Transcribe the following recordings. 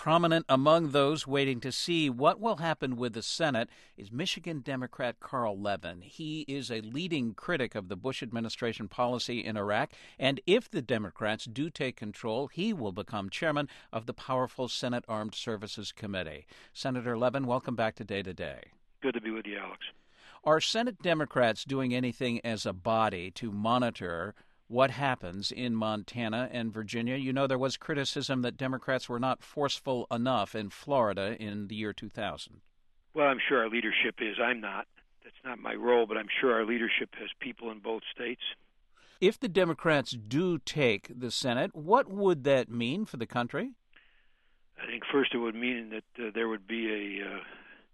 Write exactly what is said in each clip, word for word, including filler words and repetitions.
Prominent among those waiting to see what will happen with the Senate is Michigan Democrat Carl Levin. He is a leading critic of the Bush administration policy in Iraq, and if the Democrats do take control, he will become chairman of the powerful Senate Armed Services Committee. Senator Levin, welcome back to Day to Day. Good to be with you, Alex. Are Senate Democrats doing anything as a body to monitor what happens in Montana and Virginia? You know, there was criticism that Democrats were not forceful enough in Florida in the year two thousand. Well, I'm sure our leadership is. I'm not. That's not my role, but I'm sure our leadership has people in both states. If the Democrats do take the Senate, what would that mean for the country? I think first it would mean that uh, there would be a uh,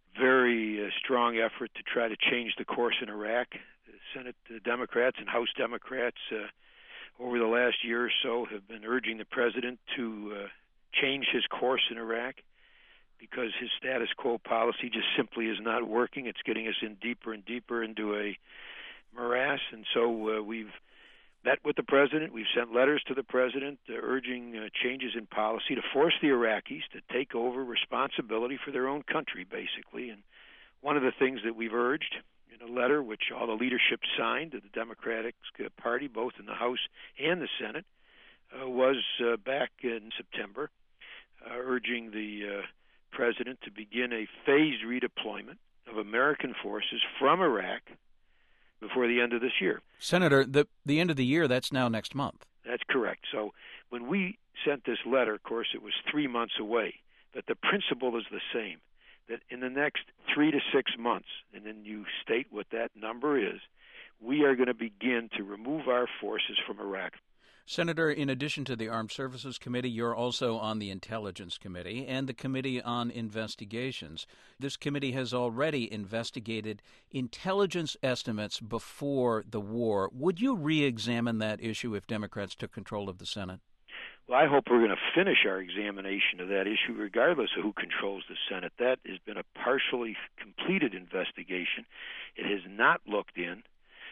very uh, strong effort to try to change the course in Iraq. The Senate uh, Democrats and House Democrats uh, over the last year or so have been urging the president to uh, change his course in Iraq because his status quo policy just simply is not working. It's getting us in deeper and deeper into a morass. And so uh, we've met with the president. We've sent letters to the president uh, urging uh, changes in policy to force the Iraqis to take over responsibility for their own country, basically. And one of the things that we've urged in a letter, which all the leadership signed to the Democratic Party, both in the House and the Senate, uh, was uh, back in September, uh, urging the uh, president to begin a phased redeployment of American forces from Iraq before the end of this year. Senator, the the end of the year, that's now next month. That's correct. So when we sent this letter, of course, it was three months away, but the principle is the same, that in the next three to six months, and then you state what that number is, we are going to begin to remove our forces from Iraq. Senator, in addition to the Armed Services Committee, you're also on the Intelligence Committee and the Committee on Investigations. This committee has already investigated intelligence estimates before the war. Would you re-examine that issue if Democrats took control of the Senate? Well, I hope we're going to finish our examination of that issue regardless of who controls the Senate. That has been a partially completed investigation. It has not looked in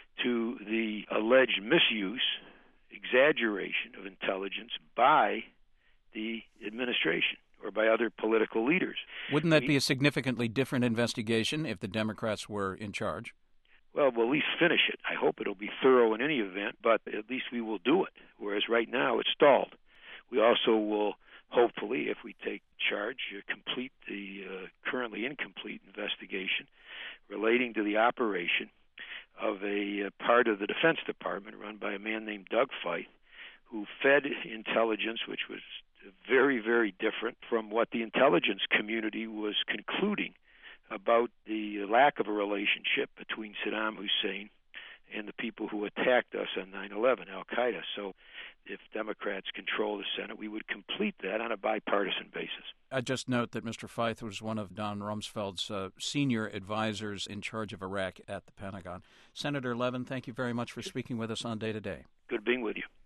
to the alleged misuse, exaggeration of intelligence by the administration or by other political leaders. Wouldn't that be a significantly different investigation if the Democrats were in charge? Well, we'll at least finish it. I hope it'll be thorough in any event, but at least we will do it, whereas right now it's stalled. We also will, hopefully, if we take charge, uh, complete the uh, currently incomplete investigation relating to the operation of a uh, part of the Defense Department run by a man named Doug Feith, who fed intelligence which was very, very different from what the intelligence community was concluding about the lack of a relationship between Saddam Hussein and the people who attacked us on nine eleven, Al-Qaeda. So if Democrats control the Senate, we would complete that on a bipartisan basis. I just note that Mister Feith was one of Don Rumsfeld's uh, senior advisors in charge of Iraq at the Pentagon. Senator Levin, thank you very much for speaking with us on Day to Day. Good being with you.